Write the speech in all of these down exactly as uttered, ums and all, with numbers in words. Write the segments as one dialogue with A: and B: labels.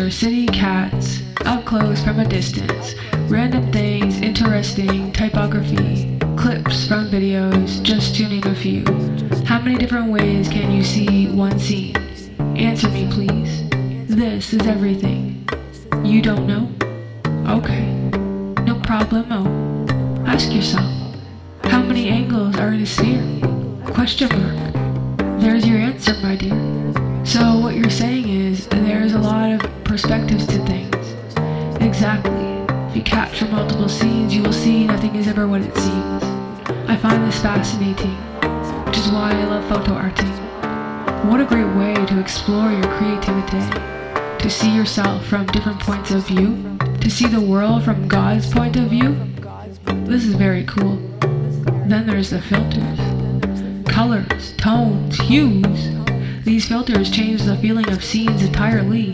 A: picture city cats, up close from a distance, random things, interesting typography, clips from videos, just to name a few. How many different ways can you see one scene? Answer me, please. This is everything. You don't know? Okay. No problemo. Ask yourself, how many angles are in a sphere? Question mark. There's your answer, my dear. So what you're saying is there's a lot of perspectives to things. Exactly. If you capture multiple scenes, you will see nothing is ever what it seems. I find this fascinating, which is why I love photo arting. What a great way to explore your creativity, to see yourself from different points of view, to see the world from God's point of view. This is very cool. Then there's the filters. Colors, tones, hues. These filters change the feeling of scenes entirely.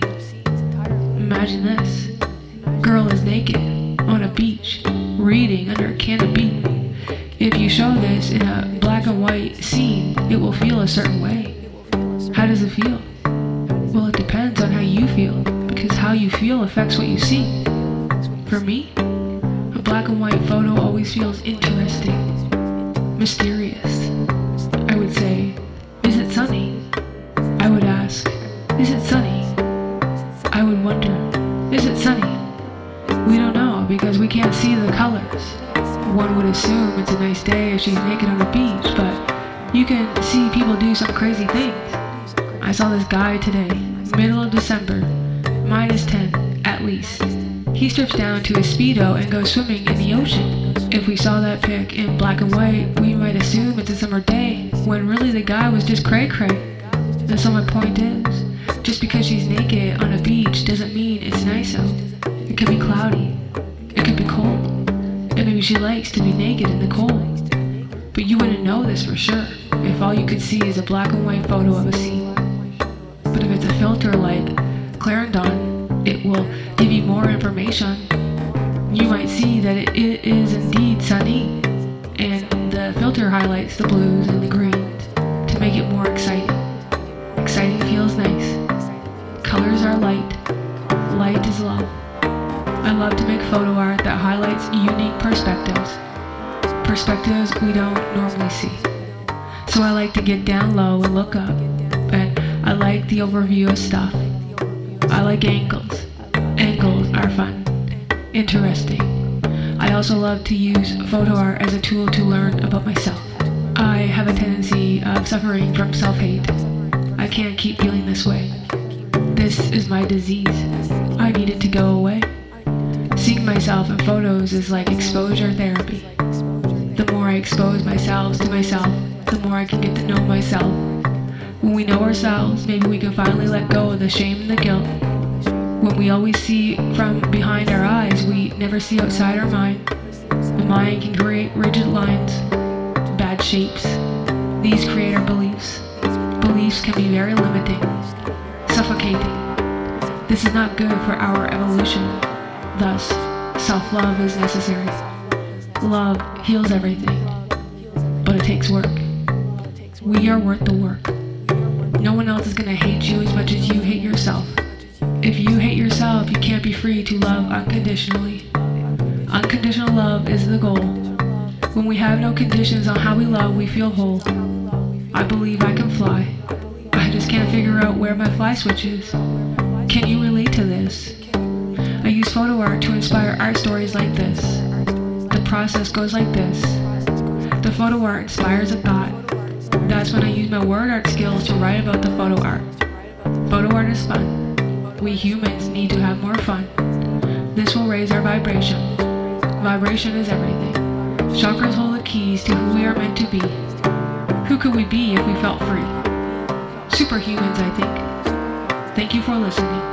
A: Imagine this. Girl is naked, on a beach, reading under a canopy. If you show this in a black and white scene, it will feel a certain way. How does it feel? Well, it depends on how you feel, because how you feel affects what you see. For me, a black and white photo always feels interesting, mysterious. I would say, is it sunny? I would ask, is it sunny? I would wonder, is it sunny? We don't know because we can't see the colors. One would assume it's a nice day if she's naked on the beach, but you can see people do some crazy things. I saw this guy today, middle of December, minus ten at least. He strips down to his Speedo and goes swimming in the ocean. If we saw that pic in black and white, we might assume it's a summer day, when really the guy was just cray-cray. And so my point is, just because she's naked on a beach doesn't mean it's nice out. It could be cloudy, it could be cold, and maybe she likes to be naked in the cold. But you wouldn't know this for sure if all you could see is a black and white photo of a scene. But if it's a filter like Clarendon, it will give you more information. You might see that it, it is indeed sunny, and the filter highlights the blues and the greens to make it more exciting. Exciting feels nice. Colors are light. Light is love. I love to make photo art that highlights unique perspectives. Perspectives we don't normally see. So I like to get down low and look up. And I like the overview of stuff. I like angles. Angles are fun. Interesting. I also love to use photo art as a tool to learn about myself. I have a tendency of suffering from self-hate. I can't keep feeling this way. This is my disease. I need it to go away. Seeing myself in photos is like exposure therapy. The more I expose myself to myself, the more I can get to know myself. When we know ourselves, maybe we can finally let go of the shame and the guilt. When we always see from behind our eyes, we never see outside our mind. The mind can create rigid lines, bad shapes. These create our beliefs. Beliefs can be very limiting, suffocating. This is not good for our evolution. Thus, self-love is necessary. Love heals everything, but it takes work. We are worth the work. No one else is going to hate you as much as you hate yourself. If you hate yourself, you can't be free to love unconditionally. Unconditional love is the goal. When we have no conditions on how we love, we feel whole. I believe I can fly. I just can't figure out where my fly switch is. Can you relate to this? I use photo art to inspire art stories like this. The process goes like this. The photo art inspires a thought. That's when I use my word art skills to write about the photo art. Photo art is fun. We humans need to have more fun. This will raise our vibration. Vibration is everything. Chakras hold the keys to who we are meant to be. Who could we be if we felt free? Superhumans, I think. Thank you for listening.